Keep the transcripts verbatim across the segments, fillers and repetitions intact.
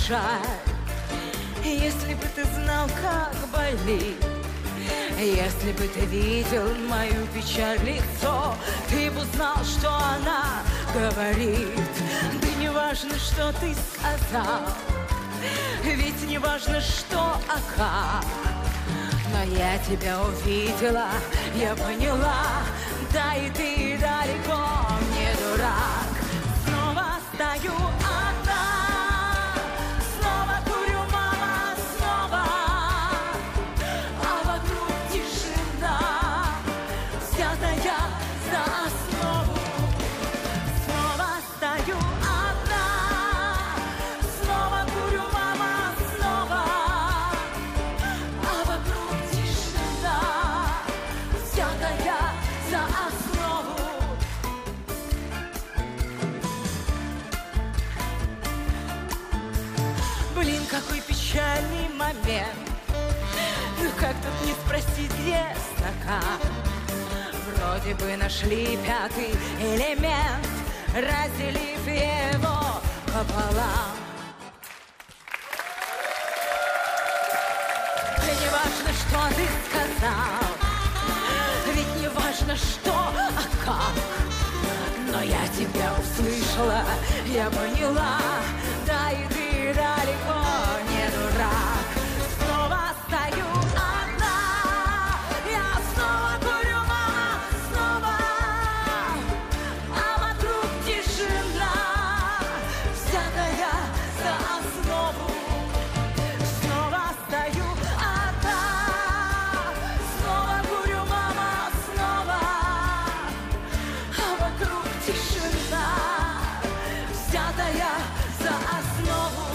жаль. Если бы ты знал, как болит, если бы ты видел мою печаль лицо, ты бы знал, что она говорит. Да не важно, что ты сказал, ведь не важно, что, а как. Но я тебя увидела, я поняла, да и ты далеко не дурак. Снова стою одна, снова курю, мама, снова, а вокруг тишина, взятая за основу. Снова стою одна, снова курю, мама, снова, а вокруг тишина, взятая за основу. Блин, какой печальный момент. Ну как тут не спросить, где стакан? Вроде бы нашли пятый элемент, разделив его пополам. Да не важно, что ты сказал, ведь не важно, что, а как. Но я тебя услышала, я поняла, да и ты далеко не дурак. Снова стою одна, я снова курю, мама, снова, а вокруг тишина, взятая за основу. Снова стою одна, снова курю, мама, снова, а вокруг тишина, взятая за основу.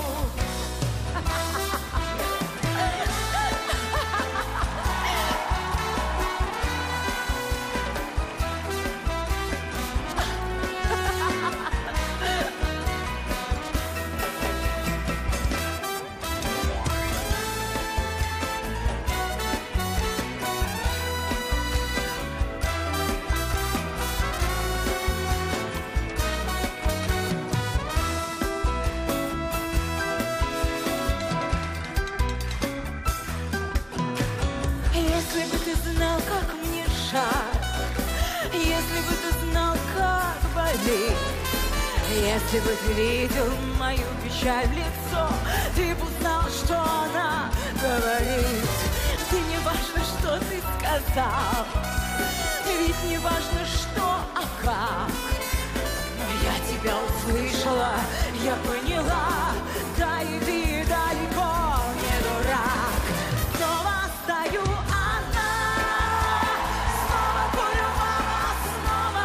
Если бы ты знал, как мне жаль, если бы ты знал, как болит, если бы ты видел мою печаль в лицо, ты бы знал, что она говорит. Да не важно, что ты сказал, ведь не важно, что, а как. Но я тебя услышала, я поняла, да и ты далеко не дурак. Снова стою одна, снова курю, мама, снова,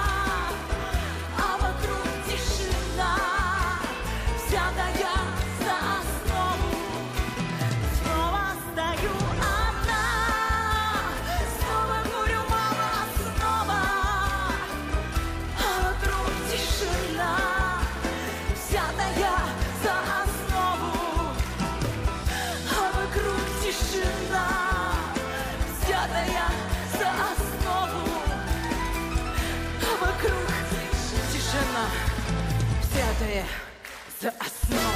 а вокруг тишина, взятая за основу. Снова стою одна, снова курю, мама, снова, а вокруг тишина, взятая за основу. А вокруг тишина, взятая за основу. А вокруг тишина, взятая за основу.